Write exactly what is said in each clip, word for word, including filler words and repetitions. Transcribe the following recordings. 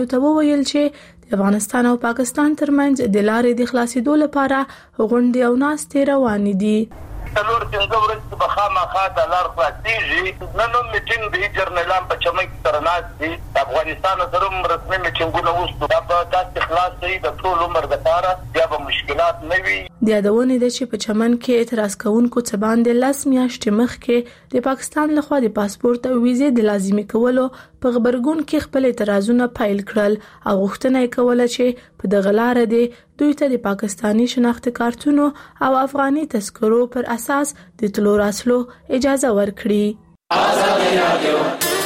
ته وویل چې د افغانستان او پاکستان ترمنځ د لارې د خلاصېدو لپاره غونډې او ناستې روانې دي. څلور پنځه ورځې به خامخا د لار خلاصېږي. نن هم میټینګ د جرنیلان په چمن کې سره ناست دي. د افغانستان سره هم رسمي میټینګونه وشو. دا به داسې خلاص شي د ټول عمر دپاره، بیا به مشکلات نه وي. د یادونې ده چې په چمن کې اعتراض کوونکو څه باندې لس میاشتې مخکې د پاکستان لخوا د پاسپورت او ویزې د لازمي کولو په غبرګون کې خپل اعتراضونه پیل کړل او غوښتنه یې کوله چې په دغه لار د دوی ته د پاکستانی شناخت کارتونو او افغاني تذکرو پر اساس د تلو راتلو اجازه ورکړي. آزادي رادیو.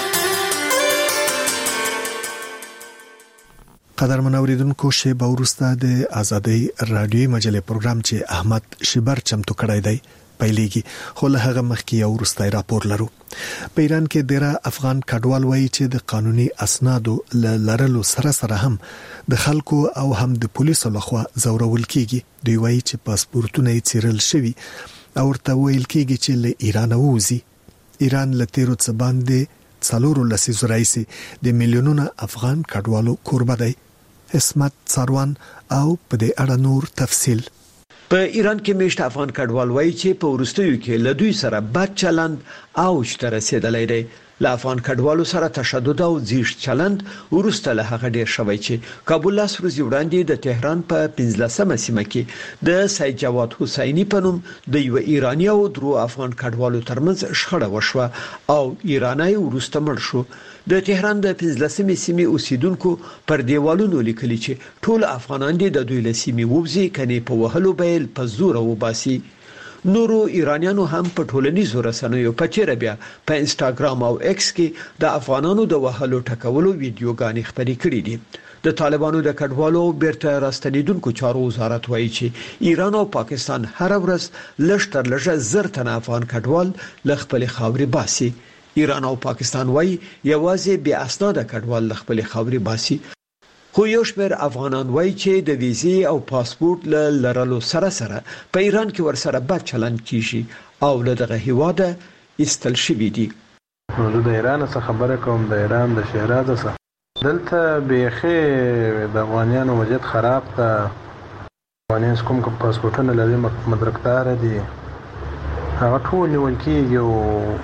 قدرمن اوریدونکو، شیبه وروسته د آزادي رادیوي مجلې پروګرام چې احمد شیبر چمتو کړی دی پیلېږي، خو له هغه مخکې یو وروستی راپور لرو. په ایران کې ډېر افغان کډوال وایي چې د قانوني اسنادو لرلو سره سره هم د خلکو او هم د پولیسو لخوا زورول کیږي. دوی وایي چې پاسپورتونه یې څیرل شوي او ورته ویل کیږي چې له ایران ووځي. ایران له تیرو څه باندې څلورو لسیزو راهیسې د میلیونونو افغان کډوالو کوربه دی. اسمت څاروان او په دې اړه نور تفصیل. په ایران کې میشت افغان کډوال وایي چې په ورستیو کې له دوی سره بد چلند اوج ته رسیدلی دی. له افغان کډوالو سره تشدد او زیږ چلند ورسته له هغه ډیر شوی چې کابل لاس ورځې وړاندې د تهران په پنځلسمه سیمه کې د سید جواد حسینی په نوم د یو ایرانی او درو افغان کډوالو ترمنځ شخړه وشوه او ایرانی ورسته مړ شو. د تهران د پنځلسمې سیمې اوسیدونکو پر دیوالونو لیکلي چې ټول افغانان دي د دوی له سیمې ووځي کني په وهلو بیل په زور وباسي. نورو ایرانیانو هم په ټولنیزو رسنیو په تیره بیا په انستګرام او ایکس کې د افغانانو د وهلو ټکولو ویډیوګانې خپرې کړې دي. د طالبانو د کډوالو بیرته راستنیدونکو چارو وزارت وایي چې ایران او پاکستان هر ورځ لږ تر لږه زر تنه افغان کډوال له خپل خاورې باسي. ایران او پاکستان وایي یوازې بیا اسناد کډوال له خپل خاورې باسي. خو یو شمېر افغانان وایي چې د ویزې او پاسپورت له لرلو سره سره په ایران کې ورسره بد چلند کیږي او له دغه هیواده ایستل شوي دي. نو د ایران څخه خبره کوم، د ایران د شهرازه څخه دلته بیخي د افغانانو وضعیت خراب ده. افغانان کوم کوم پاسپورتونه لري مدرکدار دي، هغه ټول نیول کېږي او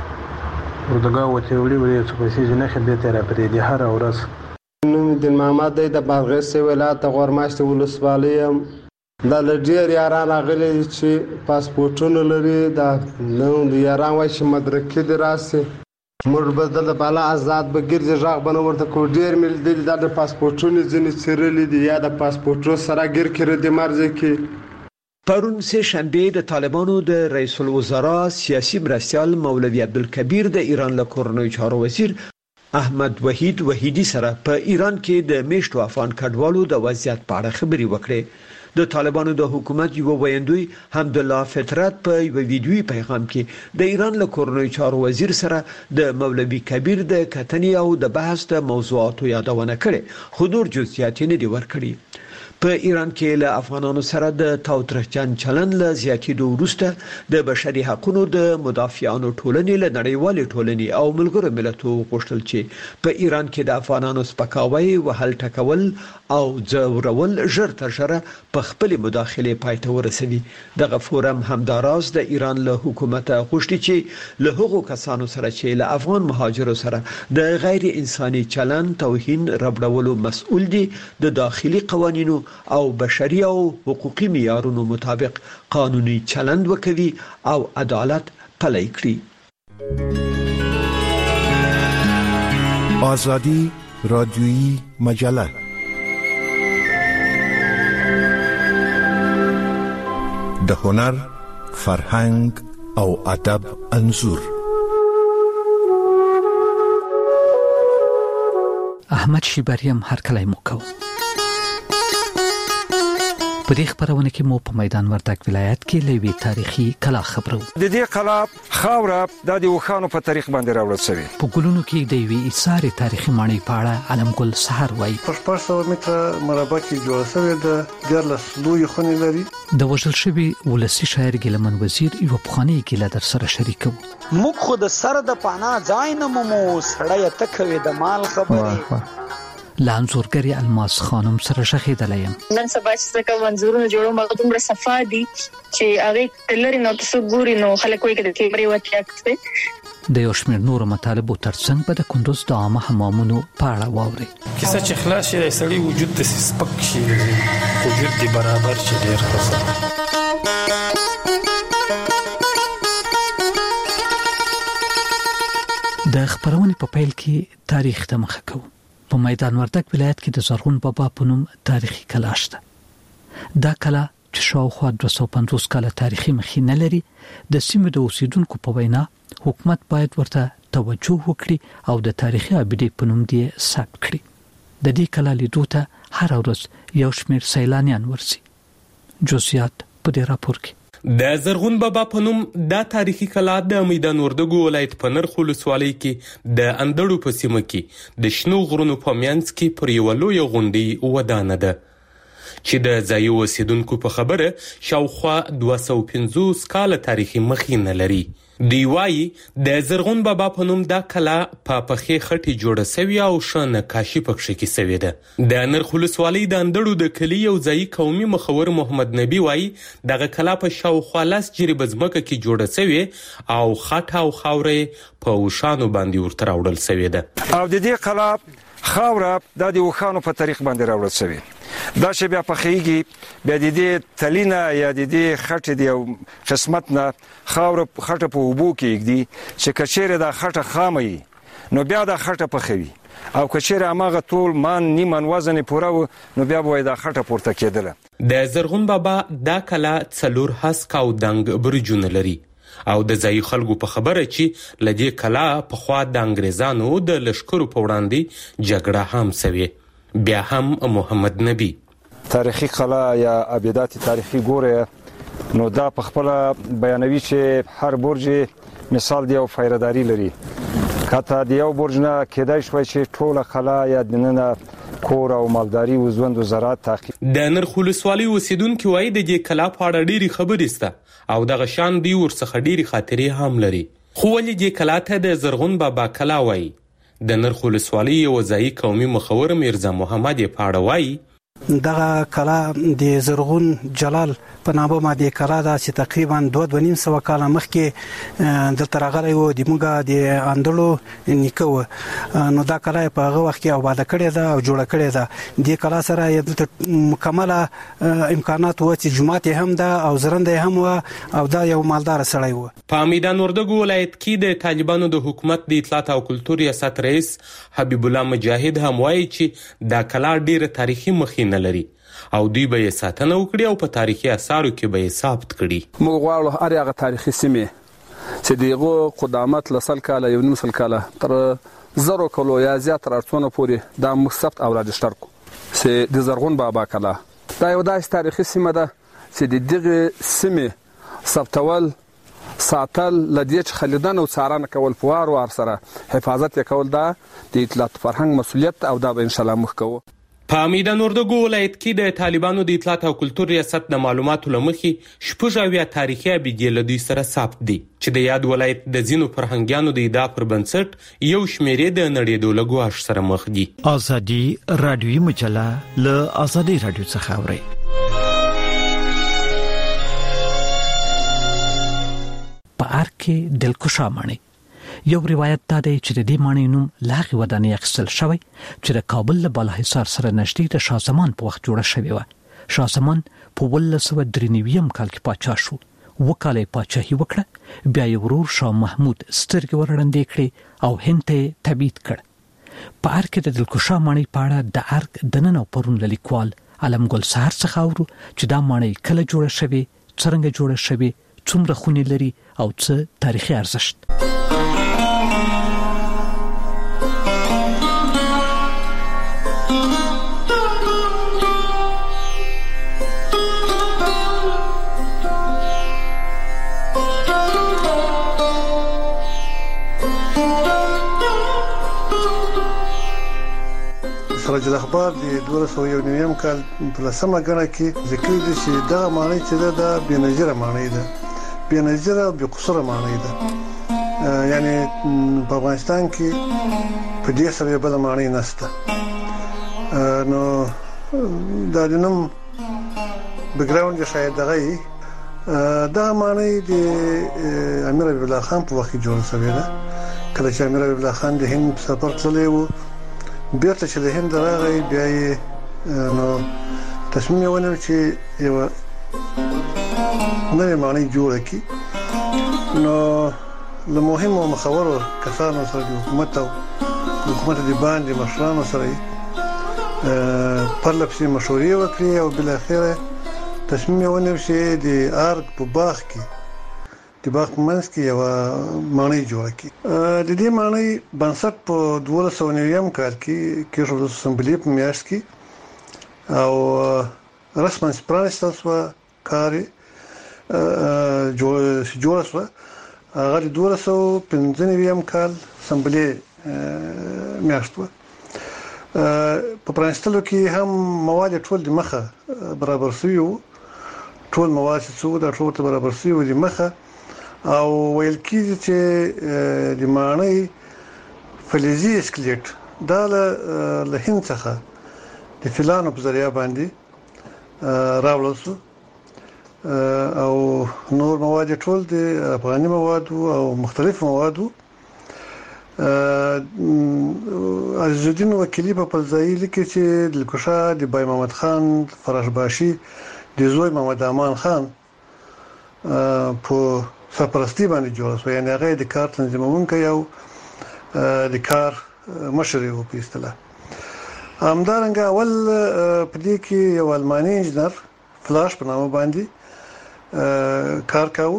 ورته وته وړي وړي چې پیسې جنخه به تر پرې دي هر ورځ. نوم دین محمد دی د بادغیس ولایت غورماشت ولسوالۍ یم. دا لږیر یاران راغلي چې پاسپورتونه لري، دا نو د یاران وایي چې مدرکې دي راسي موږ به دلته بالا آزاد به ګرځي غږ به نه ورته کو. ډېر مې لیدلي دا د پاسپورتونو ځینې څیرلي دي یا د پاسپورتو سره ګیر کړي دي مرزه کې. پرون سه شنبه د طالبانو د رئیس الوزرا سیاسي مرستیال مولوی عبدالکبیر د ایران له کورنۍ چارو وزیر احمد وحید وحیدی سره په ایران کې د میشتو افغان کډوالو د وضعیت په اړه خبري وکړې. د طالبانو د حکومت یو ویندوی حمدالله فطرت په یو ویډیوي پیغام کې د ایران له کورنۍ چارو وزیر سره د مولوی کبیر د کتنې او د بحث د موضوعاتو یادونه کړې، خو نور جزئیات نه دي ورکړي. په ایران کې له افغانانو سره د تاوتریخجن چلن له زیاتېدو وروسته د بشري حقوقو د مدافعانو ټولنې له نړیوالې ټولنې او ملګرو ملتونو غوښتل چې په ایران کې د افغانانو سپکاوی وهل ټکول او ځورول ژر تر ژره په خپل مداخله پای ته ورسوي. دغه فورم همداراز د ایران له حکومت غوښتي چې له هغو کسانو سره چې له افغان مهاجرو سره د غیر انساني چلن توهین ربړولو مسؤل دي د داخلي قوانینو او بشري او حقوقي معیارونو مطابق قانوني چلند وکوي او عدالت پلی کړي. آزادی رادیویی مجله د هنر، فرهنګ او ادب انځور. احمد شیبریم هر کله مو کو په دې خبرونه کې مو په میدان وردګ ولایت کې لوی تاریخي کلا خبرو. د دې کلا خاوره د دې وخانو په تاریخ باندې راوړل شوی. په ګلونو کې د وی ایثار تاریخي ماڼۍ پاړه علم ګل سحر وای. په شپږ سوه متره مربع کې جوړ شوی د ګرلس لوی خونې لري. د وژل شوی ولسی شاعر ګلمن وزیر یو پخوانی ګیله در سره شریکو. موږ خو د سر د پانا ځای نه مو سړی ته کوي د مال خبرې. لانزورګری الماس خانم سره شخیدلې يم. نن سبا چې کوم منظورونه جوړو مګ دومره صفا دي چې هغه تلری نو تاسو ګوري نو خلک وایي چې کیمرې وته د یو شمېر نورو مطالبو ترڅنګ په د کندوز د عامه حمامونو په اړه واوري. کیسه چې خلاص شي د سړي وجود د سپک شي وجود دی برابر شي ډیر ښه. د خبرونې په پیل کې تاریخ ته مخه کوو. په میدان وردګ ولایت کې د زرغون بابا په نوم تاریخي کلا شته. دا کلا چې شاوخوا دوه سوه پنځوس کاله تاریخي مخینه لري، د سیمې د اوسیدونکو په وینا حکومت باید ورته توجه وکړي او د تاریخي ابدې په نوم دې ثبت کړي. د دې کلا لیدو ته هر ورځ یو شمېر سیلانیان ورسي. جزئیات په دې راپور کې. د زرغون بابا په نوم دا تاریخي کلا د میدان وردګو ولایت په نرخ ولسوالۍ کې د اندړو په سیمه کې د شنو غرونو په منځ کې پر یوه لویه غونډۍ ودانه ده چې د ځایي اوسیدونکو په خبره شاوخوا دوه سوه پنځوس کاله تاریخي مخینه لري. دی وايي د زرغون بابا په نوم دا کلا په پخې خټې جوړه سوې او ښه نقاشي پکښې کې سوې ده. د نرخ ولسوالۍ د اندړو د کلي یو ځایي قومي مخور محمد نبی وايي دغه کلا په شاوخوا لس جریبه ځمکه کې جوړه سوې او خټه او خاوره په اوښانو باندې ورته راوړل سوې ده. او د دې کلا خاوره د دې اوښانو په طریق باندې راوړل سوې. دا چې بیا پخېږي بیا د دې تلینا یا د دې خټې دی او قسمت نه خاوره خټه په اوبو کې ږدي چې کچېره دا خټه خامه نو بیا دا خټه پخوي او کچېره هغه ټول مان نیمن وزن پوره نو بیا به دا خټه پورته کېدله. د زرغون بابا دا کلا څلور هسک او دنګ برجونه لري او د ځایي خلکو په خبره چې لدې کلا په خوا د انګریزانو د لشکرو په وړاندې جګړه هم سوي. بیا هم محمد نبی تاریخي کلا یا ابیدات تاریخي ګوره نو دا په خپل بیانوي چې هر برج مثال دی او فایرداری لري. کته دی یو برج نه کېدای شوی چې ټوله کلا یا دننه کور او مالداري او ژوند او زراعت تعقیب. د نرخ ولسوالۍ اوسیدونکو وايي د دې کلا په اړه ډېری خبرې سته او دغه شان دی ورڅخه ډېری خاطرې هم لري. خو ولې دې کلا ته د زرغون بابا کلا وايي؟ د نرخ ولسوالۍ یو ځایي قومي مخور میرزا محمد یې په اړه وايي دغه کلا د زرغون جلال په نامه باندې کلا ده چې تقریبا دوه دوه نیم سوه کاله مخکې دلته راغلی و. د موږ د اندړو نیکه و نو دا کلا په هغه وخت کې آباده کړې ده او جوړه کړې ده. دې کلا سره دلته مکمله امکانات و چې جومات هم ده او زرنده هم و او دا یو مالدار سړی و. په میدان وردګو ولایت کې د طالبانو د حکومت د اطلاعات او کلتور ریاست رئیس حبیب الله مجاهد هم وایي چې دا کلا ډیره تاریخي مخینه لري او دوی به یې ساتنه وکړي او په تاریخي اثارو کې به یې ثبت کړي. موږ غواړو هر هغه تاریخي سیمې چې دغه قدامت لسل کاله یو نیم سل کاله تر زرو کلو یا زیات راتونه پورې دا مصفت او راجستر کو چې د زرغون بابا کلا دا یو داسې تاریخي سیمه ده چې د دغه سیمې ثبتول ساتل لدیچ خلیدان او څارنه کول فوار او سره حفاظت کول دا د اطلاعات فرهنګ مسولیت او دا به ان شاء الله مخ کوو. په میدان وردګو ولایت کې د طالبانو د اطلاعات او کلتور ریاست د معلوماتو لمخې شپږ اویا تاریخي ابیدې له دوی سره ثبت دي چې د یاد ولایت د ځینو فرهنګیانو د ادعا پر بنسټ یو شمېرې د نړېدو له ګواښ سره مخ دي. ازادي رادیوي مجله له ازادي رادیو څخه اوري. په ارګ کې دلکشا ماڼۍ یو روایت دا دی چې د دې ماڼۍ نوم له هغې ودانۍ اخیستل شوی چې د کابل له بالاحصار سره نږدې د شاه زمان په وخت جوړه شوې وه. شاه زمان په اوولس سوه درې نوي کال کې پاچا شو. اووه کاله یې پاچاهي وکړه. بیا یې ورور شاه محمود سترګې ورړندې کړې او هند ته یې تبعید کړ. په ارګ کې د دلکشا ماڼۍ په اړه د ارګ دننه او پرون له لیکوال علم ګل سهار څخه اورو چې دا ماڼۍ کله جوړه شوې، څرنګه جوړه شوې، څومره خونې لري او څه تاریخي ارزښت. سراج الاخبار د دوه سوه یو نوي کال په لسمه غړه کې ذکر دي چې دا معنی چې دا بنظیره معنی ده، بنظیره او بقصره معنی ده. یعنی په افغانستان کې په دې سره بل معنی نشته. نو دا د نوم بیکګراوند شاید دغه دا معنی د امیر حبیب الله خان په وخت جوړ شوی ده. کله چې امیر حبیب الله خان د هند سفر تللی و بیرته چې د هند راغی بیا یې نو تصمیم ونیو چې یو نوې معنی جوړه کړي. نو له مهمو مخورو کسانو سره د حکومت او حکومت د باندې مشرانو سره پر لپسې مشورې وکړي او بل اخره تصمیم ونیو چې د ارګ په باغ کې د باغ منځ کې یو معنی جوړ کړي. د دې معنی بنسټ په دوه سوه نوي کال کې کې شو د اسمبلی په میاشت کې او رسماً پرانستل شو کاري جوړ جوړ شو. هغه د دوه سوه پنځه نوي کال اسمبلی میاشت و. په پرانستلو کې هم مواد ټول د مخه برابر شوي وو. ټول مواد چې د ټول برابر شوي وو د مخه او ویل کېږي چې د معنی فلزي اسکلیټ دا له هند څخه د فیلانو په ذریعہ باندې راوړل شو او نور مواد ټول د افغاني مواد او مختلف مواد عزیز الدین وکیلی په پلځای لیکي چې د کوشا د بای محمد خان فراشباشي د زوی محمد امان خان په سرپرستی باندې جوړ شو. یعنی هغه د کار تنظیمونکو یو د کار مشر و په اصطلاح. همدارنګه اول په دې کې یو الماني انجنیر فلاش په نامه باندې کار کاوه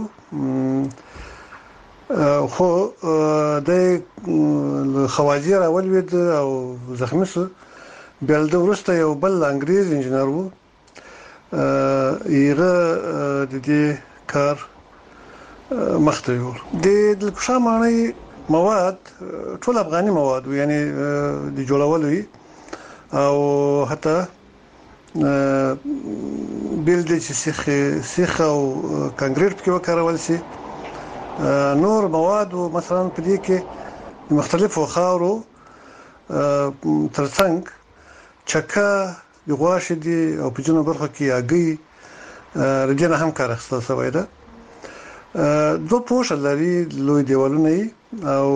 خو د خواجه راول وید او زخمی شو. بیا د ورسته یو بل انګریز انجنیر وو یغه د دې کار مخته یو د دلکشا معنی مواد ټول افغاني مواد یعنی د جوړولو او حتی بیل د سیخ سیخ او کانکریټ کې وکړول شي. نور مواد مثلا په دې کې مختلفو خاورو ترڅنګ چکه د غواشه دي او په جنوب برخه کې اګي رجنه هم کار اخستل شوی ده. دو پوښ لري لوی دیوالونه او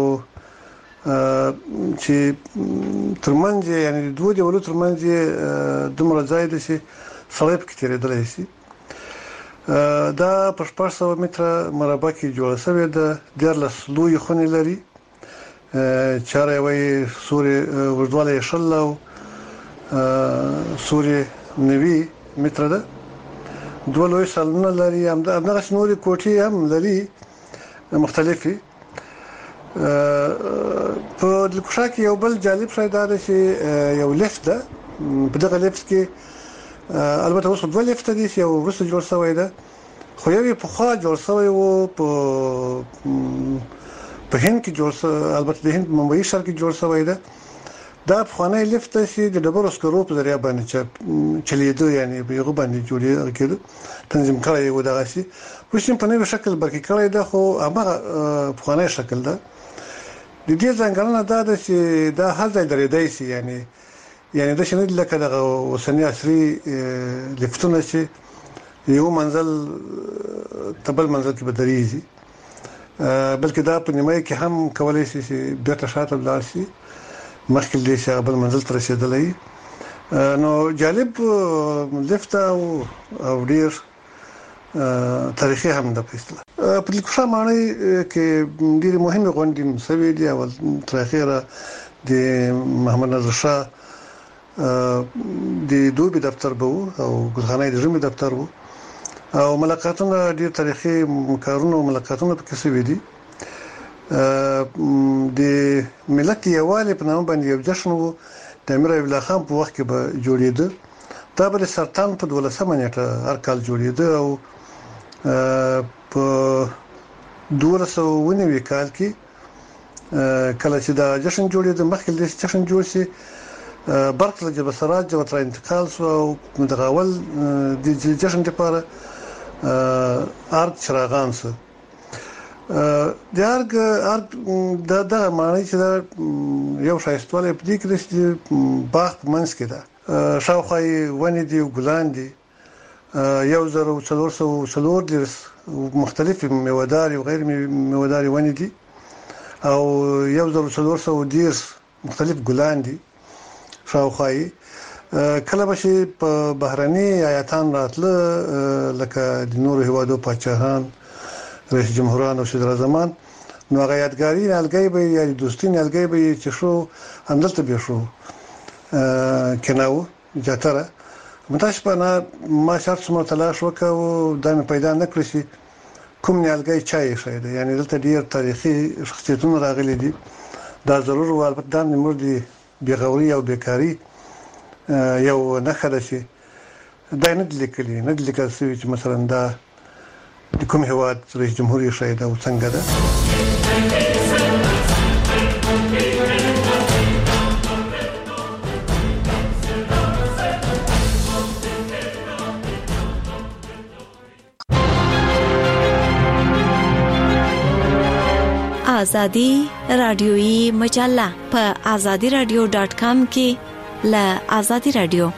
چې ترمنځ یعنی دوه دیوالو ترمنځ دومره ځای دی چې سړی پکې تېرېدلی شي. دا په شپږ سوه متره مربع کې جوړه شوې ده. دیارلس لویې خونې لري. چاره یوې سوري اوږدوالی یې شل او سوري نوي متره ده. دوه لوی سالونه لري. همدغسې نورې کوټې هم لري مختلفې. په دلکشا کې یو بل جالب شی دا ده چې یو لیفت ده. په دغه لیفت کې البته اوس دوه لیفت دي چې یو وروسته جوړ شوی ده خو یو په خوا جوړ شوی وو په په هند کې جوړ البته د هند ممبئی ښار کې جوړ شوی ده. دا خوانه لیفت چې د ډبرو سکرو په ذریعہ باندې چلیدو یعنی په یو باندې جوړې کېدو تنظیم کړی و دغه شي. وښیم په نوې شکل برکې کړی ده خو هغه خوانه شکل ده. د دې ځانګړنه دا ده چې دا هر ځای درېدای شي یعنی یعنی د شنو لکه د اوسنی عصري لفتونه چې یو منزل تبل منزل کې بدريږي بلکې دا په نیمه کې هم کولای شي چې بیرته شاته ولاړ شي مخکې دې چې بل منزل تر رسیدلی. نو جالب لفت او ډیر تاریخي هم ده په اصطلاح. په دلکشا معنی کې ډېر مهمه غونډې مسوي دي او تر اخره د محمد نظر شاه د دوبي دفتر بو او ګلخانه د ژمي دفتر بو او ملاقاتونه ډېر تاریخي کارونه او ملاقاتونه پکې شوي دي. د ملت یوالي په نامه باندې یو جشن وو د امیر حبیب الله خان په وخت کې به جوړېده. دا به سرطان په دولسمه نیټه هر کال جوړېده او په دوه سوه نوي کال کې کله چې دا جشن جوړېده مخکې د جشن جوړ شي برق جبه سراج او تر انتقال شو او متغاول د جشن لپاره ارت چراغان سو د ارګ ارګ د د معنی چې دا یو شایستواله په دې کې چې باغ منځ کې ده شاوخوا ونې دي ګلان دي یو زر او څلور سو څلور درس مختلف میوه‌دار او غیر میوه‌دار ونې دي او یو زر او څلور سو درس مختلف ګلان دي شاوخوا کله به چې په بهرني آیاتان راتله لکه د نورو هیوادو پاچاهان رئیس جمهوران او صدر اعظمان نو هغه یادګاری نلګي به یا دوستي نلګي به چې شو همدلته به شو کناو جاتره متاش په نه ما شرط سم تلاش وکاو د مې پیدا نکړ شي کوم نلګي چای شه ده یعنی دلته ډیر تاریخي شخصیتونه راغلي دي دا ضرور و البته د نمر دي بیغوري او بیکاری یو نه خره شي دا نه لیکلي نه لیکل شوی چې مثلا دا د کوم هواد رئیس جمهور یې شاید او څنګه ده آزادی رادیویی مجله په آزادی رادیو ډاٹ کام کې له آزادی رادیو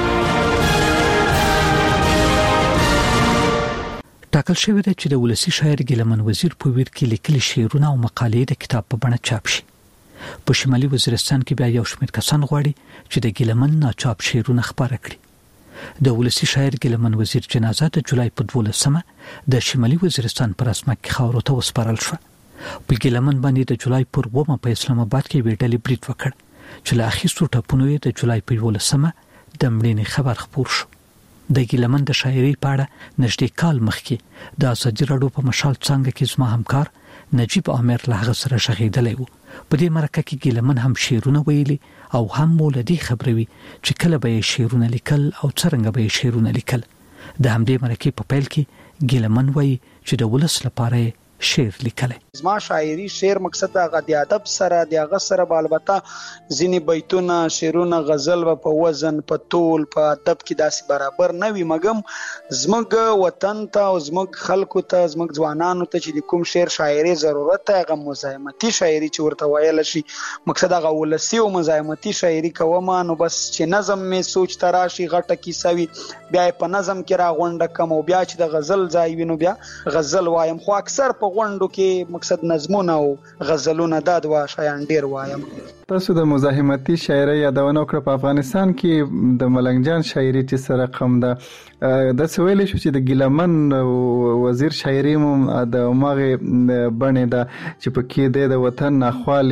ټاکل شوی دی چې د ولسی شاعر ګیلمن وزیر په ویر کې لیکلي شعرونه او مقالې د کتاب په بڼه چاپ شي. په شمالي وزیرستان کې بیا یو شمېر کسان غواړي چې د ګیلمن ناچاپ شعرونه خپاره کړي. د ولسی شاعر ګیلمن وزیر جنازه د جولای په دولسمه د شمالي وزیرستان پر اسمه کې خاورو ته وسپارل شو. په ګیلمن باندې د جولای پر اوومه په اسلام آباد کې ویډلې بریټ وکړ چې له اخیستو ټاپونو د جولای په دولسمه د مړینې خبر خپور شو. د ګیلمن د شاعري په اړه نږدې کال مخکې د ازادي راډیو په مشال څنګه کې زما همکار نجیب عامر له هغه سره شغیدلی و. په دې مرکه کې ګیلمن هم شعرونه ویلي او هم مولدي خبروي چې کله به شعرونه لیکل او څنګه به شعرونه لیکل. د همدې مرکه په پیل کې ګیلمن وایي چې د ولس لپاره شعر لیکل. زما شاعري شعر مقصد هغه د ادب سره د هغه سره بالبته ځینې بیتونه شعرونه غزل و په وزن په طول په ادب کې داسې برابر نه وي مګم زموږ وطن ته او زموږ خلکو ته زموږ ځوانانو ته چې د کوم شعر شاعري ضرورت ته هغه مزاحمتي شاعري چې ورته ویل شي مقصد هغه ولسی او مزاحمتي شاعري کوم نو بس چې نظم می سوچ تراشي غټه کیسه وي بیا په نظم کې را غونډه کم او بیا چې د غزل ځای وینو بیا غزل وایم خو اکثر په غونډو کې مقصد نظمونه او غزلونه داد وا شایان ډیر وایم. تاسو د مزاحمتي شاعري یادونه وکړه په افغانستان کې د ملنګ جان شاعري چې سره رقم ده د سویل شو چې د ګیلمن وزیر شاعري مم د ماغه بڼه ده چې په کې د وطن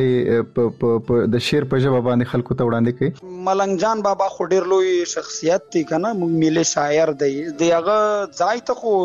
اخوالي د شعر په ژبه باندې خلکو ته وړاندې کوي. ملنګ جان بابا خو ډیر لوی شخصیت دی کنه ملي شاعر دی دغه ځای ته خو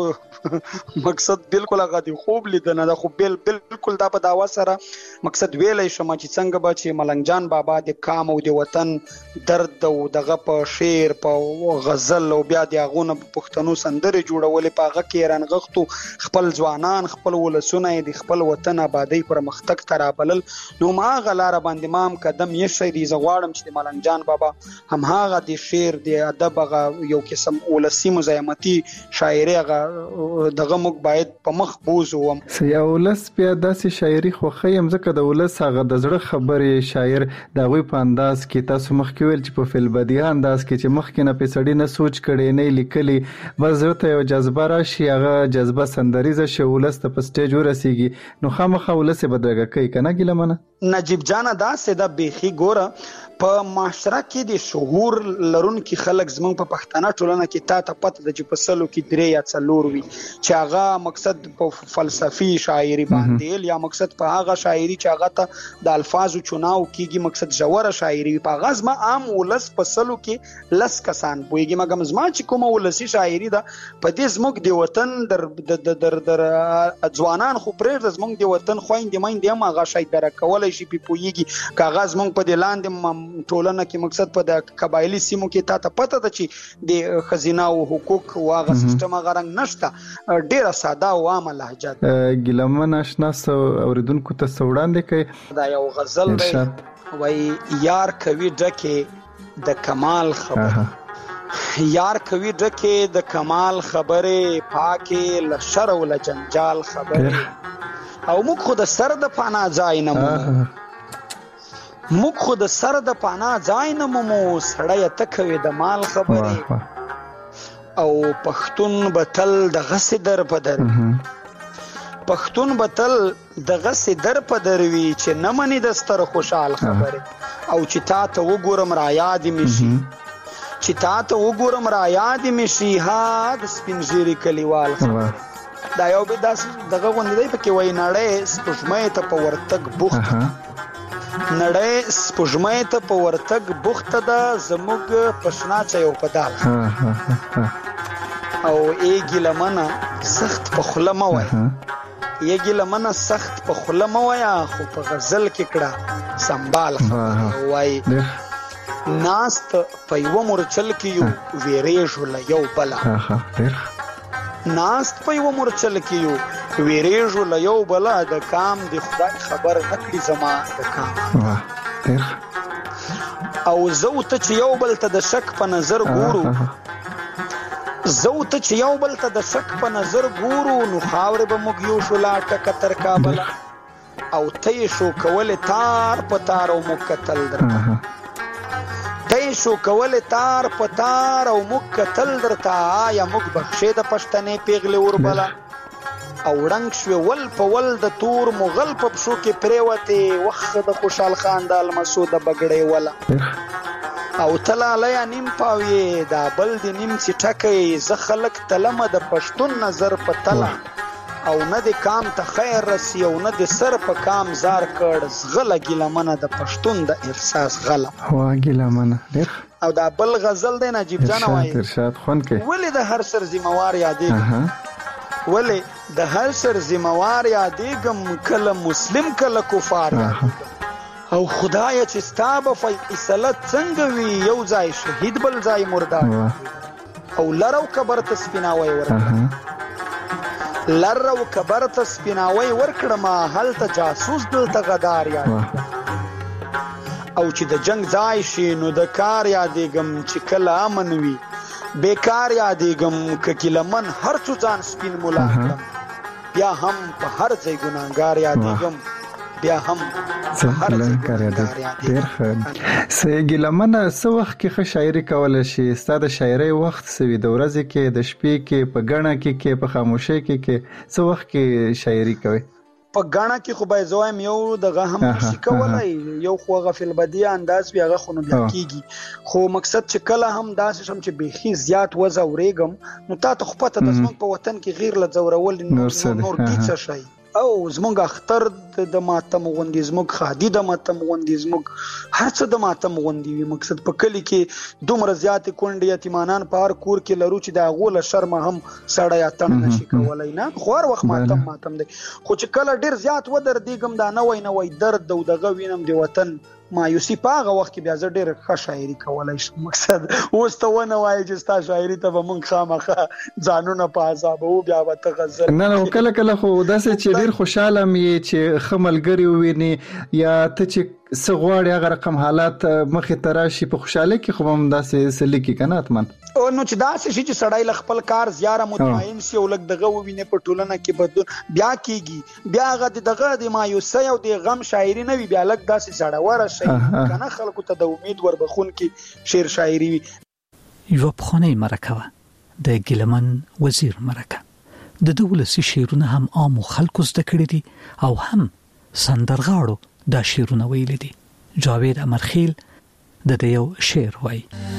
مقصد بالکل هغه دی خوب لیدنه ده خو بل بالکل دا په داوا سره مقصد ویلې شمه چې څنګه به چې ملنګ جان بابا د کام او د وطن درد او دغه په شعر په غزل او بیا د غونه پښتنو سندره جوړولې په هغه کې رنغختو خپل ځوانان خپل ولسونه د خپل وطن آبادی پر مختک ترابلل نو ما غلار باندې مام قدم یې شری زغواړم چې ملنګ جان بابا هم هغه د شعر د ادب هغه یو قسم ولسی مزاحمتي شاعري هغه دغه موږ باید په مخ بوزو سیا ولس بیا داسې شاعري خو خیم ځکه د ولس هغه د زړه خبرې شاعر د غوي په انداز کې تاسو مخ کې ویل چې په فلبدیا انداز کې چې مخ کې نه پېسړی نه سوچ کړي نه لیکلي بس ته یو جذبه راشي هغه جذبه سندریزه شو ولس ته په سټیج ورسیږي نو خامخا ولس بدرګه کوي کنه ګیلمنه. نجیب جان دا سده بيخي ګوره په معاشره کې د شعور لرونکي خلک زمونږ په پښتنه ټولنه کې تا ته پته د چپسلو کې درې یا څلور وي چې هغه مقصد په فلسفي شاعري باندې یا مقصد په هغه شاعري چې هغه ته د الفاظو چناو کیږي مقصد جوړه شاعري په هغه زما عام ولس په سلو کې لس کسان پويږي مګم زما چې کومه ولسی شاعري ده په دې زموږ د وطن در در در ځوانان خو پرېږد زموږ د وطن خويندې مېندې هم هغه شاید درکولای شي په پويږي کاغذ مونږ په دلاندې ټولنه کې مقصد په د قبایلی سیمو کې تا ته پته ده چې د خزینه او حقوق او هغه سیستم هغه رنګ نشته ډیره ساده او عامه لهجه ګیلمن آشنا سو اوریدونکو ته سوړاندې کوي دا یو غزل دی وای یار کوي ډکه د کمال خبره یار کوي ډکه د کمال خبره پاکه لشر او لجنجال خبره او موږ خو د سر د پناه ځای نه مومو موږ خو د سر د پناه ځای نه مومو سړی ته کوي د مال خبرې او پښتون به تل دغسې در په در پښتون به تل دغسې در په در وي چې نه مني د ستر خوشحال خبرې او چې تا ته وګورم را یادې مې شي چې تا ته وګورم را یادې مې شي ها د سپین ږیري کلیوال خبرې دا یو به داسې دغه غوندې دی پکې وایي نړۍ سپوږمۍ ته په ورتګ بوخت نړۍ سپوږمۍ ته په ورتګ بوخته ده زموږ په شناچه یو په دال او ایږي لمنه سخت په خوله مه وایه ایږي لمنه سخت په خوله مه وایه خو په غزل کې کړه سنبال خبرې وایي ناست په یوه مورچل کې یو ویریږو له یو بله ناست په یوه مورچل کې یو ویریږو له یو بله د کام د خدای خبر نه کړي زما د کام او زه ته چې یو بل ته د شک په نظر ګورو زه ته چې یو بل ته د شک په نظر ګورو نو خاورې به موږ یو شو لا ټکه تر کابله او ته یې شو کولې تار په تار او موږ کتل درته ته یې شو کولې تار په تار او موږ کتل درته آیا موږ بخښې د پښتنې پیغلې وربله او ړنګ شوې ول په ول د تور مغل په پښو کې پرېوتې وخت د خوشحال خان د المسو د بګړې وله او تلالیه نیم پاویې دا بل د نیم څټکې زه خلک تلمه د پښتون نظر په تله او نه د کام ته خیر رسی او نه د سر په کام زار کړ زغله ګیلمنه د پښتون د احساس غله وا ګیلمنه او دا بل غزل دی نجیب جان وایي ارشاد خون کې ولې د هر سر ذمہوار یادېږم ولې د هر سر ذمہوار یادېږم کله مسلم کله کفار یادېږم او خدای چې ستا به فیصله څنګه وي یو ځای شهید بل ځای مردار او لر او کبر ته سپیناوی ورکړه لر او کبر ته سپیناوی ورکړه ما هلته جاسوس دلته غدار یادېږم او چې د جنگ ځای شي نو د کار یادېږم چې کله امن وي بیکار یادېږم که ګیلمن هر څو ځان سپین ملا کړم بیا هم په هر ځای ګناهګار یادېږم بیا هم هر ځای ګناهګار سه ګیلمن څه وخت کې ښه شاعري کولی شي ستا د شاعرۍ وخت څه وي د ورځې کې د شپې کې په ګڼه کې کې په خاموشۍ کې کې څه وخت کې شاعري کوي په ګڼه کې خو باید زوایم یو دغه هم شي کولی یو خو هغه فلبدیه انداز وي هغه خو نو بیا کېږي خو مقصد چې کله هم داسې شم چې بیخي زیات وځورېږم نو تا ته خو پته ده زموږ په وطن کې غیر له ځورول نور څه شی او زموږ اختر د ماتم غوندې زموږ خادي د ماتم غوندې زموږ هر څه د ماتم غوندې وي مقصد په کلي کې دومره زیاتې کونډې یتیمانان په هر کور کې لرو چې د هغو له شرمه هم سړی اتڼ نشي کولی نه خو هر وخت ماتم ماتم دی خو چې کله ډېر زیات ودردېږم دا نوی نوی درد او دغه وینم د وطن مایوسي په هغه وخت کې بیا زه ډېر ښه شاعري کولی شم مقصد اوس ته ونه وایې چې ستا شاعري ته به مونږ خامخا ځانونه په عذابوو بیا به ته غزل نه نه کله کله خو داسې چې ډېر خوشحاله م یې چې ښه ملګري ووینې یا ته چې څه غواړې هغه رقم حالات مخې ته راشي په خوشحالۍ کې خو به هم داسې څه لیکي که نه حتما نو چې داسې شي چې سړی له خپل کار زیاره مطمئن شي او لږ دغه ووینې په ټولنه کې بدلون بیا کېږي بیا هغه د دغه د مایوسۍ او د غم شاعري نه وي بیا لږ داسې زړوره شي که نه خلکو ته د امید وربخونکي شعر شاعري وي یوه پخوانۍ مرکه وه د ګیلمن وزیر مرکه د ده ولسي شعرونه هم عامو خلکو زده کړي دي او هم سندرغاړو دا شعرونه ویلي دي جاوید امرخیل د ده یو شعر وایي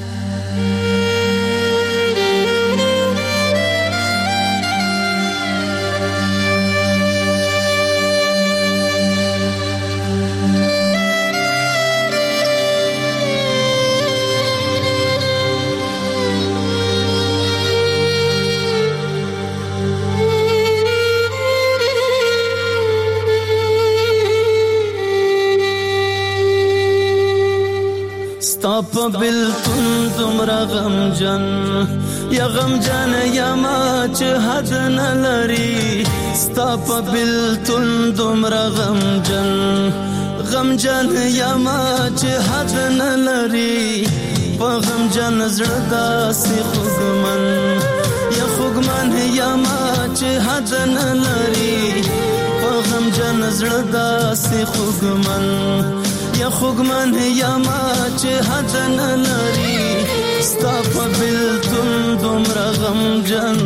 ستاپ بلتون دمرا غمجن یا غمجن یا ما چه حد نلری ستاپ بلتون دمرا غمجن غمجن یا ما چه حد نلری پا غمجن زردا سی خوگمن یا خوگمن یا ما چه حد نلری پا غم جن زړه داسې خوږمن یا خوږمن یا ما چې حد نه لري ستا په بلتون دومره غمجن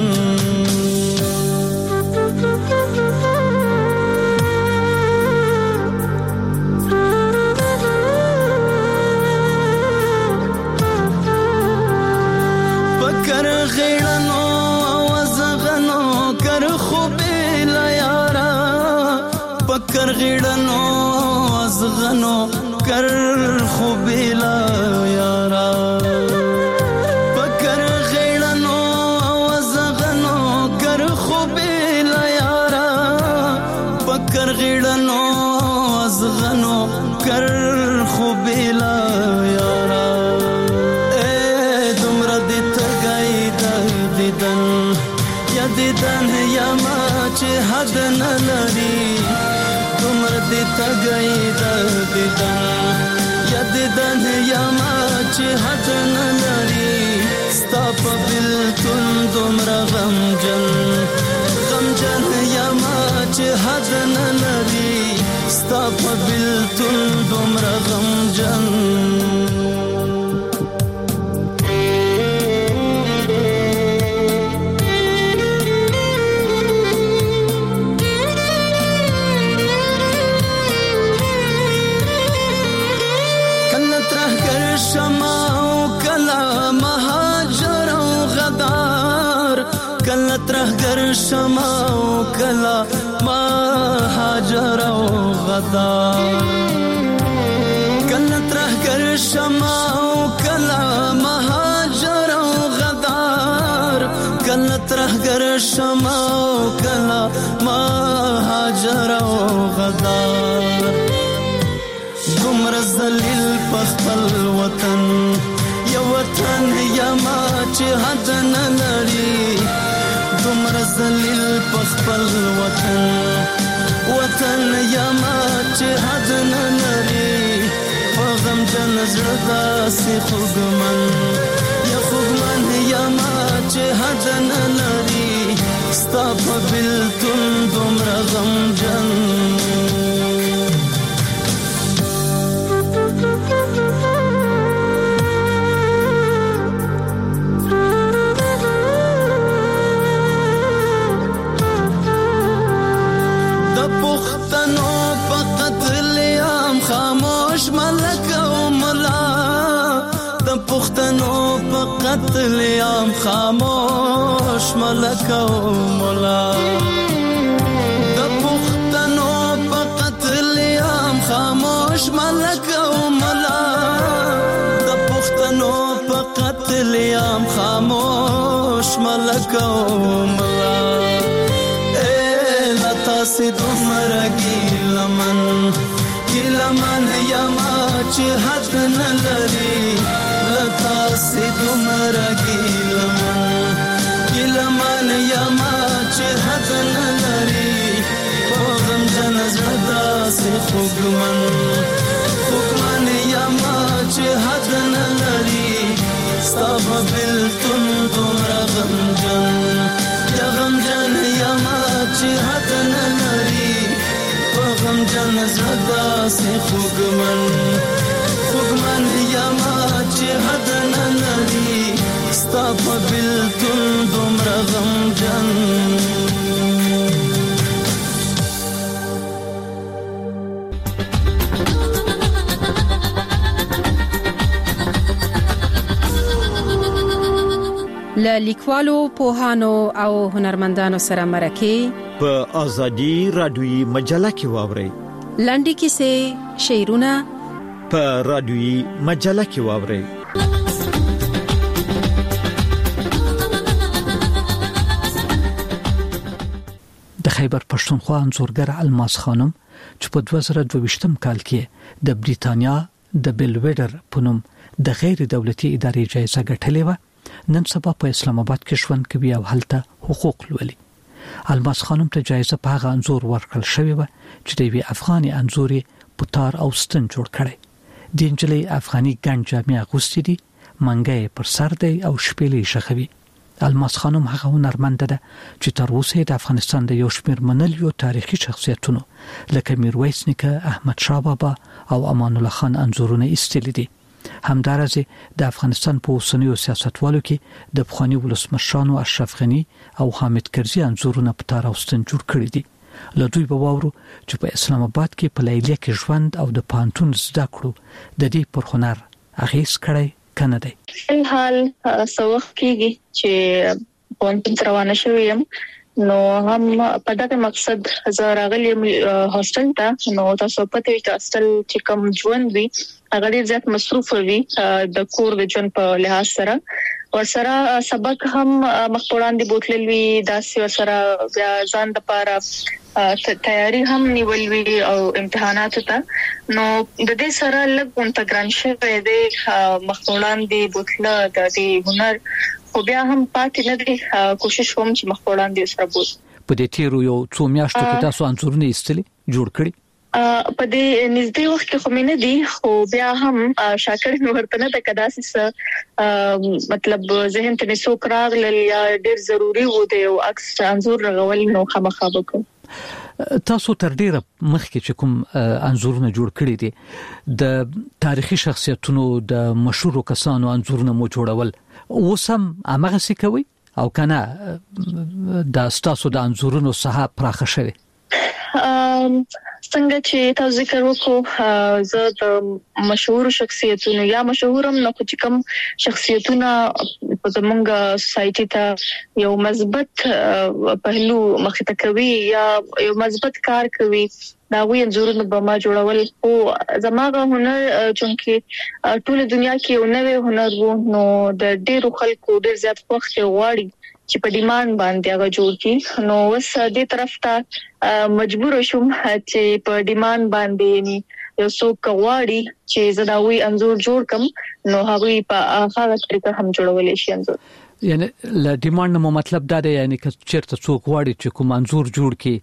پکر غیړنو وزغنو کر خوبې لا یارا پکر غیړنو وزغنو کر خوبې لا یارا پکر غیړنو وزغنو کر خوبې لا یارا پکر غیړنو وزغنو کر خوبې لا یارا دیدن یا ما چې حد نه لري عمر دې تګي د دیدن یا دیدن یا ما چې حد نه لري ستا په بلتون دومره غمجن غمجن یا ما چې حد نه لري ستا په بلتون دومره غمجن ترهګر شمع او کلا ما هاجر او غدار کله ترهګر شمع او کلا ما هاجر او غدار کله ترهګر شمع او کلا ما هاجر او غدار عمر ذلیل په خپل وطن یو وطن یا ما چې حد نه لري عمر ذلیل په خپل وطن وطن یا ما چې حد نه لري په غم جن زړه داسې خوږمن یا خوږمن یا ما چې حد نه لري ستا په بلتون دومره غمجن خاموش ملک او ملا د پښتنو په قتل عام خاموش ملک او ملا د پښتنو په قتل عام خاموش ملک او ملا د پښتنو په قتل عام خاموش ملک او ملا اے لتا سي دومره ګیلمن ګیلمن یا ما چې حد نه لري لتا سي دومره ګیلمن ګیلمن یا ما چې حد نه لري په غم جن زړه داسې خوږمن خوږمن یا ما چې حد نه لري ستا په بلتون دومره غمجن یا غمجن یا ما چې حد نه لري غمجن زړه داسې خوږمن خوږمن یا ما چې حد نه لري ستا په بلتون دومره غمجن له لیکوالو پوهانو او هنرمندانو سره مرکه په ازادي رادیوي مجله کې واوري لنډي کیسې شعرونه په رادیوي مجله کې واوري د خیبر پښتونخوا انځورګر الماس خانم چې په دوه زره دوه ویشتم کال کې د بریتانیا د بیلویډر په نوم د غیر دولتي ادارې جایزه ګټلې و نن سبا په اسلام آباد کې ژوند کوي او هلته حقوق لولي الماس خانم ته جایزه په هغه انځور ورکړل شوې و چې د وی افغاني انځوري پوتار او ستن جوړ کړي د انجلي افغاني ګڼ جامې اغوستې دي منګي پر سر دی او شپېلې شخوي الماس خانم هغه هنرمند ده چې تر اوسه د افغانستان د یو شمېر منليو تاریخي شخصیتونو لکه میرویس نیکه، احمد شاه بابا او امان الله خان انځورونه ایستلي دي. همدارسه د افغانستان په اوسنیو سیاستوالو کې د پخوانی ولسمشرانو اشرف غنی او حامد کرزي انځورونه په تار اوستن جوړ کړی دي. له دوی به واورو چې په اسلام آباد کې په لیلیه کې ژوند او د پانتون زده کړو د دې پر هنر اغیز کړی کنه دی. حال سوخ کېږي چې پانتون روانه شوم نو هم په دغه مقصد زه راغلم هاستل ته. نو تاسو پته وي چې هاستل چې کوم ژوند وي هغه ډیر زیات مصروف وي د کور د ژوند په لحاظ سره، او سره سبق هم مخپوران دي بوتل وی داسې سره بیا ځان د پاره تیاری هم نیول وی او امتحانات ته. نو د دې سره لږ انټګران شوی دی مخپوران دي بوتل د دې هنر، خو بیا هم پاتې نه دي. کوشش کوم چې مخپوران دي سره بوت. په دې تیرو یو څو میاشتو کې تاسو انځورونه ایستلي جوړ کړی؟ په دې نږدې وخت کې خو مینه دي، خو بیا هم شاکر نو ورته نه د کداسې مطلب ذهن ته څوک راغلل یا ډیر ضروری و دی او عکس انځور رغول نو خامخا وکړم. تاسو تر ډیره مخکې چې کوم انځورونه جوړ کړی دي د تاریخي شخصیتونو د مشهورو کسانو انځورونه مو جوړول، اوس هم هغه څه کوي او کنه د تاسو د انځورونو څخه پراخه شوی؟ څنګه چې تاسو ذکر وکړو زه د مشهور شخصیتونو یا مشهورم نه چې کوم شخصیتونه په زمونږ سوسايټي ته یو مثبت پهلو مخته کوي یا یو مثبت کار کوي دا وی انځورونه به ما جوړول. او زماغه هنر چې ټول دنیا کې یو نوې هنر وو نو د ډیرو خلکو ډیر زیات وخت غواړي چې په ډیماند باندې هغه جوړ کی. نو وس دې طرف ته مجبور شوم چې په ډیماند باندې یو څوک غواړي چې زداوی انځور جوړ کم نو هغه په هغه طریقه هم جوړولې شي انځور. یعنی ل ډیماند مو مطلب دا دی یعنی که چیرته څوک غواړي چې کوم انځور جوړ کی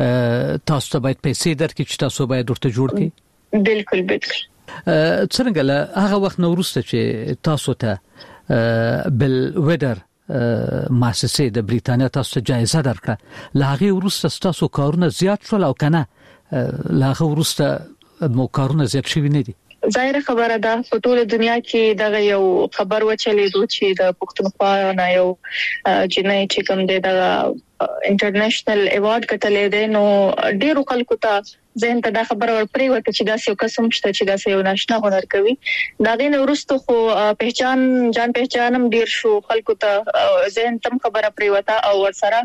تاسو ته باید پیسې درکړي چې تاسو باید ورته جوړ کی؟ بالکل بالکل. څنګه له هغه وخت نو وروسته چې تاسو ته بل ویدر مؤسسه د بریتانیا تاسو ته جایزه درکړه، لاغه ورسته تاسو کارونه زیات شول او کنه لاغه ورسته مو کارونه زیات شوي نه دي؟ ظاهر خبره ده په ټول دنیا کې دا یو خبر وچلېدو چې د پښتونخوا نه یو جنۍ چې کوم دی دا انټرنیشنل ایوارډ کتلې ده. نو ډیرو خلکو ته ځین ته دا خبر ورپرې وته چې دا یو قسم شته چې دا یو ناشنا هنر کوي. دا غین ورستو خو پہچان جان پہچانم ډیر شو خلکو ته ځین تم خبره پرې وته او ورسره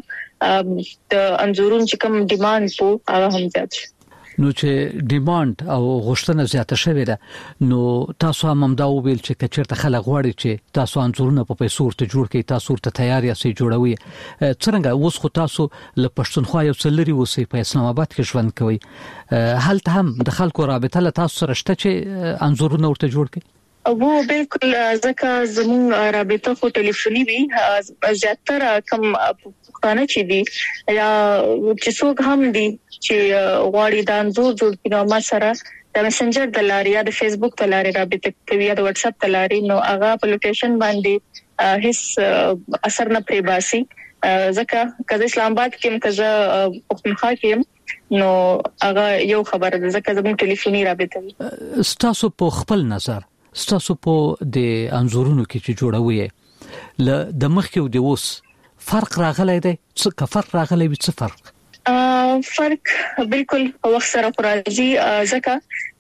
د انځورون چې کوم ډیماند په هغه هم زیات شو. نو چې ډیماند او غوښتنه زیاته شوې ده نو تاسو هم دا ویل چې کچرته خلک غواړي چې تاسو انځورونه په پیسو ورته جوړ کړئ، تاسو ورته تیار یاست جوړوي. څنګه اوس خو تاسو له پښتونخوا یو څلري اوسئ په اسلام آباد کې ژوند کوي، هلته هم د خلکو رابطه له تاسو سره شته چې انځورونه ورته جوړ کړئ؟ وو بالکل ځکه زموږ رابطه خو ټلیفوني وي، زیاتره کم پښتانه چې دي یا چې څوک هم دي چې غواړي دا انځور جوړ کړي نو ما سره د میسنجر د لارې یا د فیسبوک د لارې رابطه کوي یا د واتس اپ د لارې، نو هغه په لوکیشن باندې هیڅ اثر نه پرې باسي. ځکه کله اسلام آباد کې مکه پښتونخوا کې نو هغه یو خبره ده ځکه زموږ ټلیفوني رابطه وي. تاسو په خپل نظر ستاسو په د انځورونو کې چې جوړوي ل د مخکې او د اوس فرق راغلی دی؟ څه کا فرق راغلی وي؟ څه فرق؟ فرق بالکل وخت سره راځي ځکه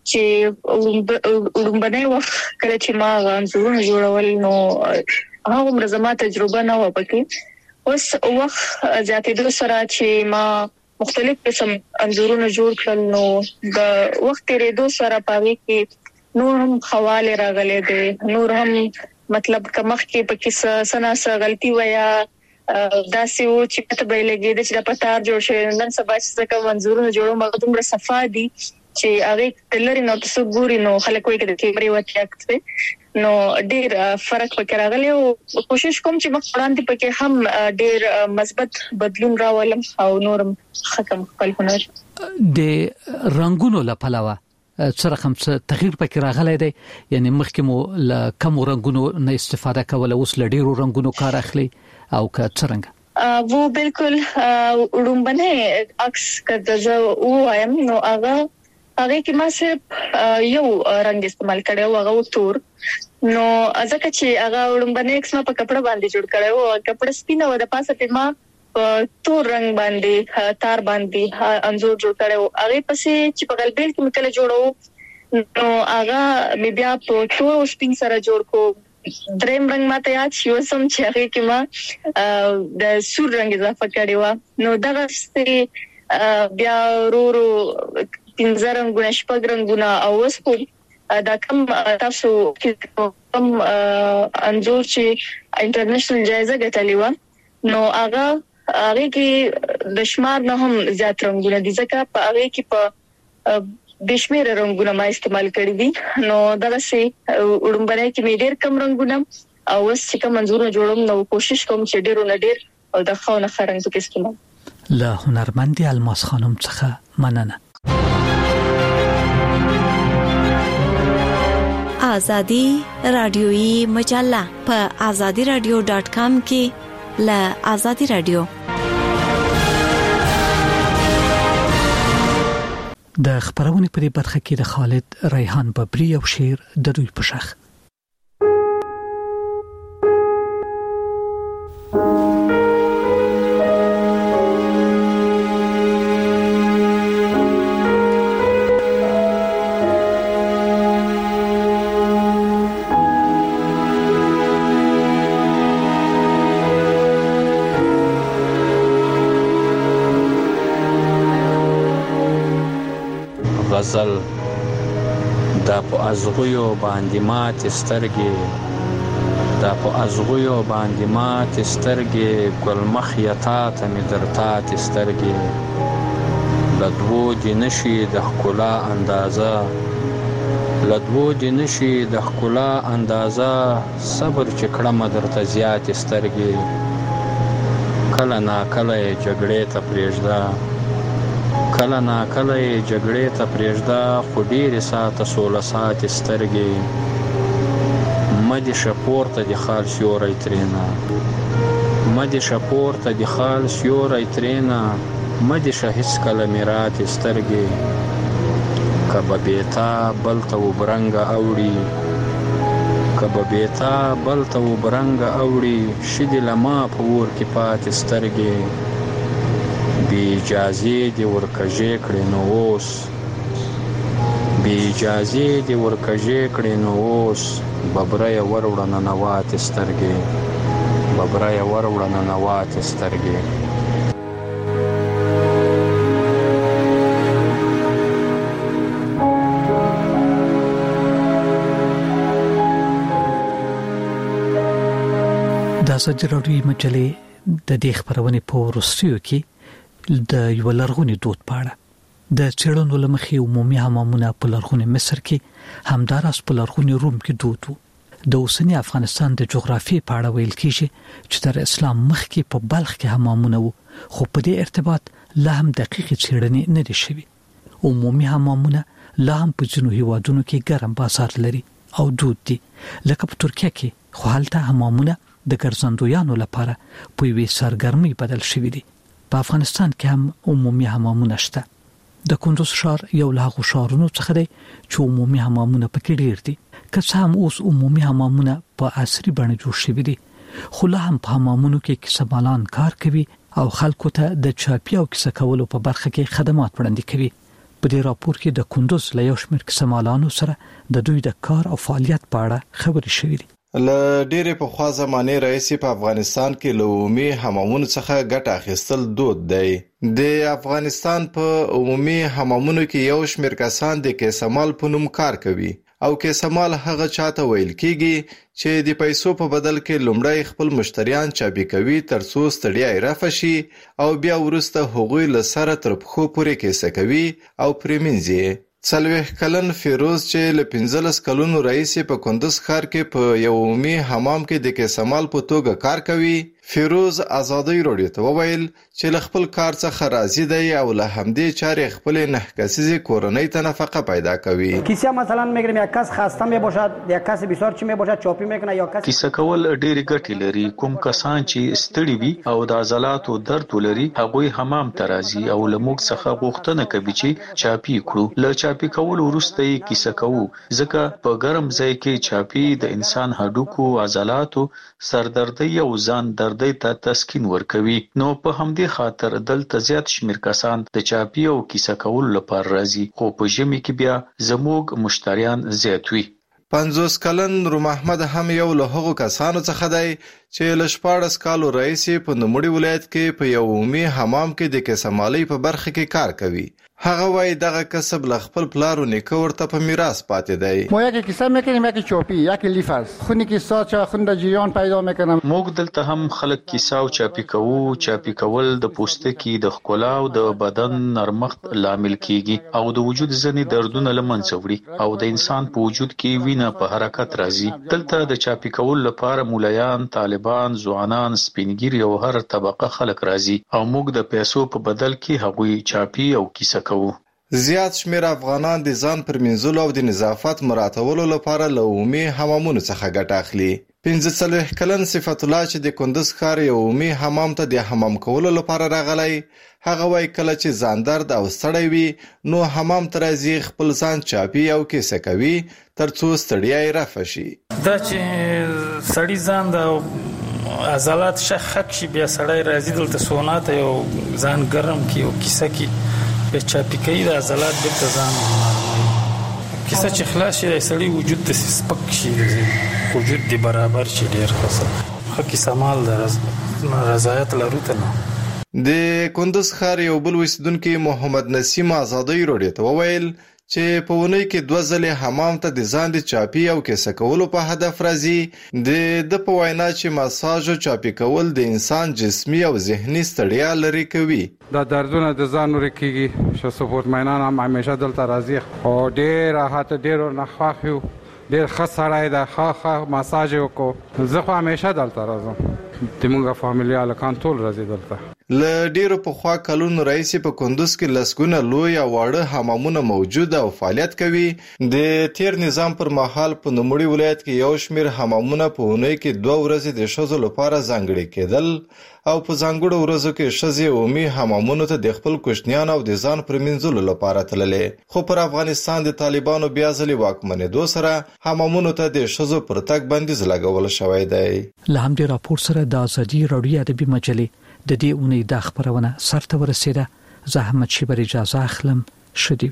چې لومبنه وخت کله چې ما انځورونه جوړول نو هغه مرزمه تجربه نه و پکې. اوس وخت زیاتېدو سره چې ما مختلف قسم انځورونه جوړ کړل نو د وخت تیریدو سره پاوي کې نور هم حواله راغلي دي، نور هم مطلب کمخ کې پکې سنا سره غلطي ویا داسې و چې پته به لګي د چې د پتار جوړ شي نن سبا چې کوم منظورونه جوړو مګ دومره صفا دي چې هغه تلری نو تاسو ګوري نو خلک وایي چې کیمرې وتی اکته نو ډیر فرق پکې راغلی او کوشش کوم چې مخ وړاندې پکې هم ډیر مثبت بدلون راولم او نورم ختم خپل هنر. د رنگونو لپاره څه رقم څه تغییر پکې راغلی دی؟ یعنی مخکې مو له کم رنگونو نه استفاده کوله، اوس له ډیرو رنگونو کار اخلي او که څرنګه؟ वो बिल्कुल उड़ुम्बने अक्स करता जो वो आयम नो आगा आगे की माँ से यो रंग इस्तेमाल करे वो आगा वो तोर नो अज़ा कच्चे आगा उड़ुम्बने एक्स माँ पर कपड़ा बांधी जुड़ करे वो कपड़ा स्पिना वाला पास अपने माँ तोर रंग बांधी तार बांधी अंजूर जुड़ करे वो आगे पसे चिपकल बेल की मिकले जोड़ो नो आगा मिबिया तो तोर स्पिन सारा जोड़ को دریم رنگ ماته یاد شي وسم چې هغه کې ما د سور رنگ اضافه کړی و. نو دغه ستې بیا ورو پنځه رنگونه شپږ رنگونه او وسو دا کوم تاسو کوم انځور چې انټرنیشنل جایزه ګټلې و نو هغه هغه کې د شمار نه هم زیات رنگونه دي ځکه په هغه کې په بشمیر رنگونه ما استعمال کړی دي. نو دغه سي وړمبنه کې مې ډېر کم رنگونه او وس چې کوم منظور جوړوم نو کوشش کوم چې ډېر نه ډېر او د خاونه خرنګ کې استعمال. له هنرمندي الماس خانم څخه مننه. آزادی رادیویی مجله په آزادی رادیو ډاټ کام کې له آزادی رادیو د خبرونې په دې برخه کې د خالد ریحان ببري او شیر د دوی په شخ. غزل دا په ازغیو باندې مات سترګې دا په ازغیو باندې مات سترګې ګل مخ یتا ته می درتات سترګې لدوو د نشي د خلا اندازه لدوو د نشي د خلا اندازه صبر چې کړه مدرته زیات سترګې کله نا کله جګړې ته پریږده کله نا کله جګړې ته پریږده خو ډېرې ساعته سوله ساعتې سترګې مدې شه پورته د خال سیوری ترېنه مدې شه پورته د خال سیوری ترېنه مدې شه هېڅکله مې راتې سترګې که به بېتا بل ته وبرنګه اوړي که به بېتا بل ته وبرنګه اوړي شي دې له ما په اور کې پاتې سترګې بی اجازه دی ورکجې کړې نو اوس بی اجازه دی ورکجې کړې نو اوس ببرای وروړه نوات سترګې ببرای وروړه نوات سترګې. دا سجراوی مجلې د دې خبرونه په ورستیو کې د یو لرغونی دود پاړه د چېړنو لمخې عمومي حمامونه په لرغونی مصر کې همداراس په لرغونی روم کې دود وو. د اوسنی افغانستان د جغرافیې پاړه ویل کېږي چې تر اسلام مخکې په بلخ کې حمامونه وو خو په دې ارتباط لا هم دقیق چېړنې نه دي شوي. عمومي حمامونه لا هم په ځینو هیوادونو کې ګرم بازار لري او دود دي لکه په ترکیه کې خو هلته حمامونه د ګرځندویانو لپاره په یوې سرګرمۍ بدل شوي دي. په افغانستان کې هم عمومي حمامونه شته. د کندوز ښار یو له هغو ښارونو څخه دی چې عمومي حمامونه پکې ډېر دي. که څه هم اوس عمومي حمامونه په عصري بڼه جوړ شوي دي خو لا هم په حمامونو کې کسبالان کار کوي او خلکو ته د چاپي او کیسه کولو په برخه کې خدمات وړاندې کوي. په دې راپور کې د کندوز له یو شمېر کسبالانو سره د دوی د کار او فعالیت په اړه خبرې شوې دي. له ډېرې پخوا زمانې راهیسې په افغانستان کې له عمومي حمامونو څخه ګټه اخیستل دود دی. د افغانستان په عمومي حمامونو کې یو شمېر کسان د کیسمال په نوم کار کوي او کیسمال هغه چاته ویل کېږي چې د پیسو په بدل کې لومړی خپل مشتریان چابي کوي ترڅو ستړیا یې رفع شي او بیا وروسته هغوی له سره تر پښو پورې کیسه کوي او پرې مینځي. څلوېښت کلن فیروز چې له پنځلس کلونو راهیسې په کندز ښار کې په یو عمومي حمام کې د کیسمال په توګه کار کوي، فیروز ازادۍ راډیو ته وویل چې له خپل کار څخه راضي دی او له همدې چارې خپل نه کسیزې کورنۍ ته نفقه پیدا کوي. کیسه مثلا میگیریم یک کس خسته می باشد، یک کس بسیار چی می باشد چاپی میکنه یا کس کیسه کول ډېرې ګټې لري. کوم کسان چې ستړي وي او د عضلاتو درد ولري هغوی حمام ته راځي او له موږ څخه غوښتنه کوي چې چاپی کړو. له چاپی کول وروسته یې کیسه کوو ځکه په ګرم ځای کې چاپی د انسان هډوکو، عضلاتو، سردردۍ او ځان دردۍ ته تسکین ورکوي. نو په همدې خاطر دلته زیات شمیر کسان د چاپی او کیسه کول لپاره راځي، خو په ژمي کې بیا زموږ مشتریان زیات وي. پنځوس کلن روم احمد هم یو له هغو کسانو څخه دی چې له شپاړس کالو راهیسې په نوموړي ولایت کې په یو عمومي حمام کې د کیسمالۍ په برخه کې کار کوي. هغه وایي دغه کسب له خپل پلار و نیکه ورته په میراث پاتې دی. ما یکی کیسه میکنیم، یکی چاپی، یکی لیف است. خونی کیسه چا خون د جریان پیدا میکنم. موږ دلته هم خلک کیسه او چاپی کوو. چاپی کول د پوستکي د ښکلا او د بدن نرمښت لامل کیږي او د وجود ځینې دردونه له منځه وړي او د انسان په وجود کې وینه په حرکت راځي. دلته د چاپی کول لپاره مولایان، طالبان، ځوانان، سپینګیري او هر طبقه خلک راځي او موږ د پیسو په بدل کې هغوی چاپی او کیسه کوو. زیات شمیر افغانان د ځان پر منځلو او د نظافت مراعاتولو لپاره له عمومي حمامونو څخه ګټه اخلي. پنځه څلوېښت کلن صفت الله چې د کندز ښار یو عمومي حمام ته د حمام کولو لپاره راغلی، هغه وایي کله چې ځان درد او ستړی وي نو حمام ته راځي، خپل ځان چاپي او کیسه کوي ترڅو ستړیا یې رفع شي. دا چې سړی ځان د عضلات شخک شي بیا سړی راځي دلته سونا ته یو ځان ګرم کی او کیسه کی په چاپی کوي د عضلات بیرته ځان کیسه چې خلاص شي سړی وجود د سپک شي، وجود دی برابر شي، ډیر خاصه حقي سمال د رضایت لرو ته نه. د کندز ښار یو بل اوسیدونکي محمد نسیم ازادۍ راډیو ته وویل چې په ونې کې دوه ځلې حمام ته د ځان د چاپی او کیسه کولو په هدف راځي. د د په وینا چې مساج او چاپی کول د انسان جسمي او ذهني ستړیا لرې کوي. دا دردونه د ځان لرې کیږي چې سپورت مینان هم همیشه دلته راځي او ډېر راحت، ډېر نه خوښ یو، ډېر ښه سړی دی، ښه ښه مساج یې وکړو. زه خو همیشه دلته راځم، زموږ فامیلي هلکان ټول راځي دلته. له ډیرو پخوا کلونو راهیسې په کندز کې لسګونه لوی او واړه حمامونه موجود او فعالیت کوي. د تیر نظام پر مهال په نوموړي ولایت کې یو شمیر حمامونه په اونۍ کې دوه ورځې د ښځو لپاره ځانګړي کېدل او په ځانګړو ورځو کې ښځې عمومي حمامونو ته د خپل کوچنیان او د ځان پر مینځلو لپاره تللې. خو پر افغانستان د طالبانو بیا ځلې واکمنېدو سره حمامونو ته د ښځو پر تګ بندیز لګول شوی دی. له همدې راپور سره د ازادي راډیو ادبي مجلې د دې اونۍ د خبرونه سرته ورسېده. زه احمد شیبر اجازه اخلم. شدي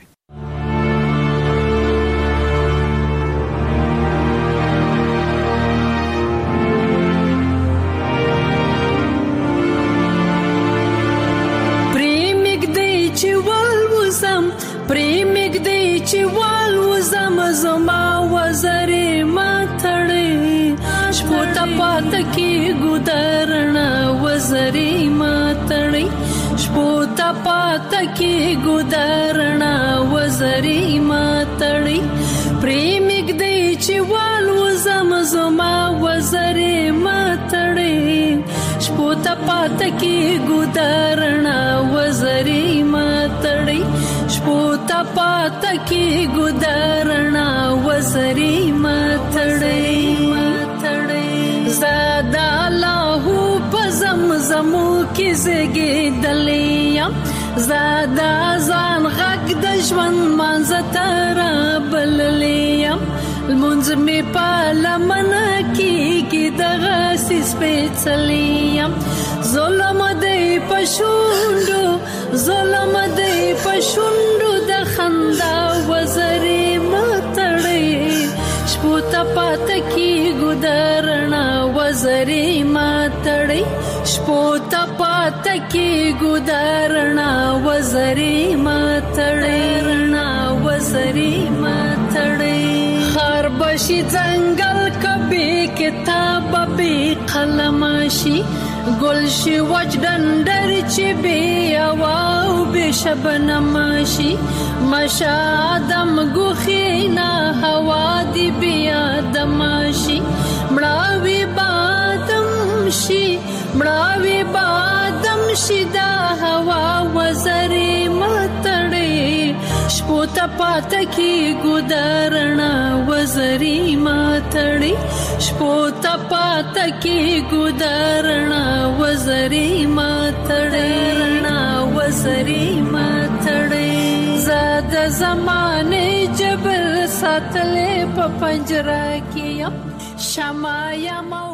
پریمګ دی چې والوزم، پریمګ دی چې والوزم زما وزرې ما تړې شپو ته پات کې ګودرنا وزرې ما تړې شپو ته پات کې ګودرنا وزرې ما تړې پریمګ دی چې والوزم زما وزرې ما تړې شپو ته پات کې ګودرنا وزرې ما تړې شپو ته پات کې ګودرنا وزرې ما تړې زادا الله پزمزمو کې زګېدلې زادا ځان غږ د ژوند مانځ تر بللې المنځ می پالمنه کې دغه سیس پېڅلې ظلم دې پښوندو ظلم دې پښوندو د خندا وزرې متړې شپو ته پات کې ګودرنا وزرې ماتړې شپو ته پات کې ګودرنا وزرې ماتړې رڼا وزرې ماتړې خربشي ځنګل کبي کتاب به قلم شي گل شي وجدان در چې بیا واو به شبنم شي مشادم غخینا هوا دی بیا دمشي مړاوي بادم شي مړاوي بادم شي دا هوا وزري متړي شپو ته پات کی ګدارنا وزري متړي شپو ته پات کی ګدارنا وزري متړي وزري متړي زاد زمانه جبل ساتلې په پنجره کې شمع یا